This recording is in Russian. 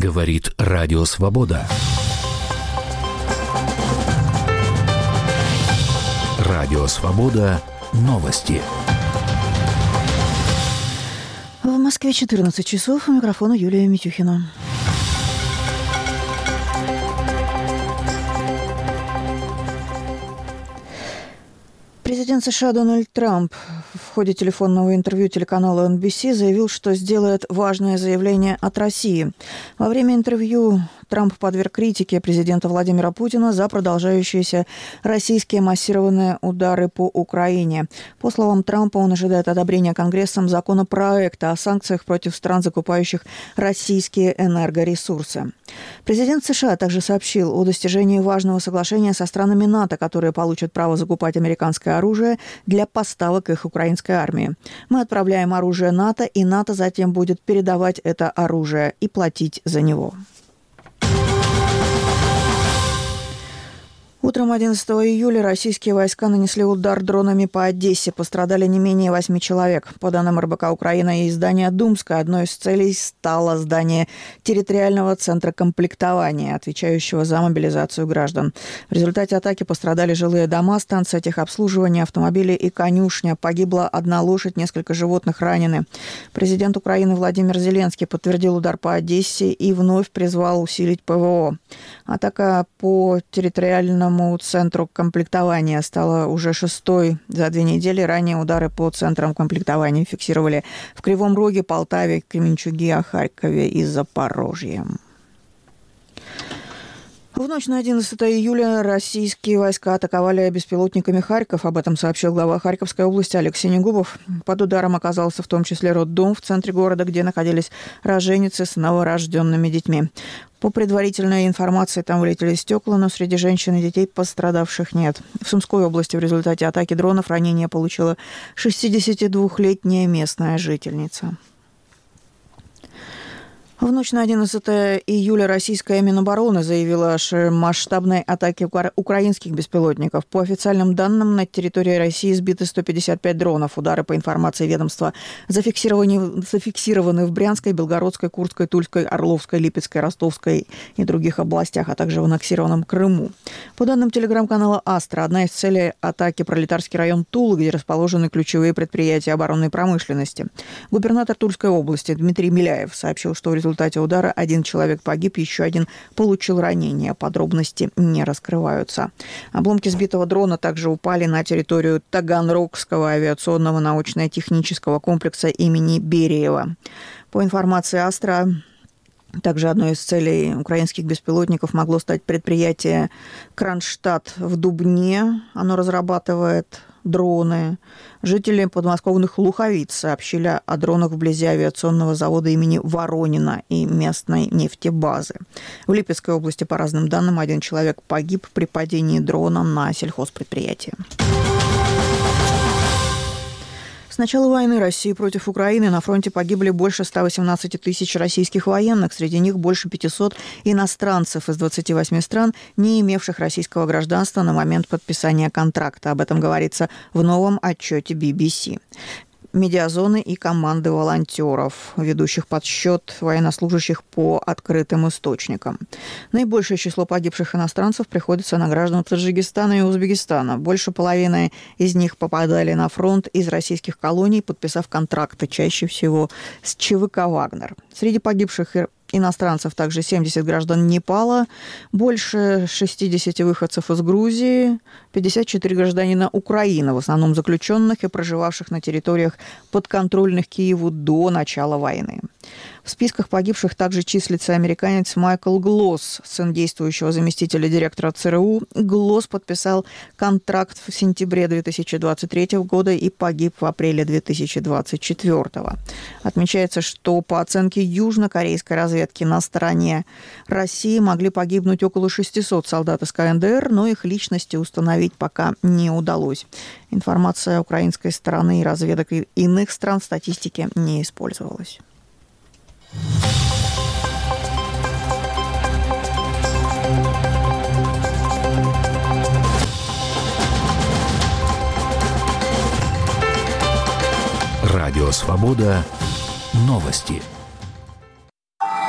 Говорит Радио Свобода. Радио Свобода. Новости. В Москве 14 часов. У микрофона Юлия Митюхина. Президент США Дональд Трамп в ходе телефонного интервью телеканала NBC заявил, что сделает важное заявление от России. Во время интервью Трамп подверг критике президента Владимира Путина за продолжающиеся российские массированные удары по Украине. По словам Трампа, он ожидает одобрения Конгрессом законопроекта о санкциях против стран, закупающих российские энергоресурсы. Президент США также сообщил о достижении важного соглашения со странами НАТО, которые получат право закупать американское оружие для поставок их украинской армии. Мы отправляем оружие НАТО, и НАТО затем будет передавать это оружие и платить за него. Утром 11 июля российские войска нанесли удар дронами по Одессе. Пострадали не менее 8 человек. По данным РБК Украина и издания «Думская», одной из целей стало здание территориального центра комплектования, отвечающего за мобилизацию граждан. В результате атаки пострадали жилые дома, станция техобслуживания, автомобили и конюшня. Погибла одна лошадь, несколько животных ранены. Президент Украины Владимир Зеленский подтвердил удар по Одессе и вновь призвал усилить ПВО. Атака по территориальному центру комплектования стала уже 6-й за 2 недели. Ранее удары по центрам комплектования фиксировали в Кривом Роге, Полтаве, Кременчуге, Харькове и Запорожье. В ночь на 11 июля российские войска атаковали беспилотниками Харьков. Об этом сообщил глава Харьковской области Алексей Негубов. Под ударом оказался в том числе роддом в центре города, где находились роженицы с новорожденными детьми. По предварительной информации, там вылетели стекла, но среди женщин и детей пострадавших нет. В Сумской области в результате атаки дронов ранение получила 62-летняя местная жительница. В ночь на 11 июля российская Минобороны заявила о масштабной атаке украинских беспилотников. По официальным данным, на территории России сбиты 155 дронов. Удары, по информации ведомства, зафиксированы в Брянской, Белгородской, Курской, Тульской, Орловской, Липецкой, Ростовской и других областях, а также в аннексированном Крыму. По данным телеграм-канала «Астра», одна из целей атаки – Пролетарский район Тулы, где расположены ключевые предприятия оборонной промышленности. Губернатор Тульской области Дмитрий Миляев сообщил, что в результате удара 1 человек погиб, еще 1 получил ранение. Подробности не раскрываются. Обломки сбитого дрона также упали на территорию Таганрогского авиационного научно-технического комплекса имени Бериева. По информации «Астра», также одной из целей украинских беспилотников могло стать предприятие «Кронштадт» в Дубне. Оно разрабатывает дроны. Жители подмосковных Луховиц сообщили о дронах вблизи авиационного завода имени Воронина и местной нефтебазы. В Липецкой области, по разным данным, 1 человек погиб при падении дрона на сельхозпредприятие. С начала войны России против Украины на фронте погибли больше 118 тысяч российских военных. Среди них больше 500 иностранцев из 28 стран, не имевших российского гражданства на момент подписания контракта. Об этом говорится в новом отчете BBC. Медиазоны и команды волонтеров, ведущих подсчет военнослужащих по открытым источникам. Наибольшее число погибших иностранцев приходится на граждан Таджикистана и Узбекистана. Больше половины из них попадали на фронт из российских колоний, подписав контракты, чаще всего с ЧВК «Вагнер». Среди погибших иностранцев также 70 граждан Непала, больше 60 выходцев из Грузии, 54 гражданина Украины, в основном заключенных и проживавших на территориях, подконтрольных Киеву до начала войны. В списках погибших также числится американец Майкл Глосс, сын действующего заместителя директора ЦРУ. Глосс подписал контракт в сентябре 2023 года и погиб в апреле 2024. Отмечается, что по оценке южнокорейской разведки на стороне России могли погибнуть около 600 солдат из КНДР, но их личности установить пока не удалось. Информация украинской стороны и разведок иных стран в статистике не использовалась. Радио Свобода. Новости.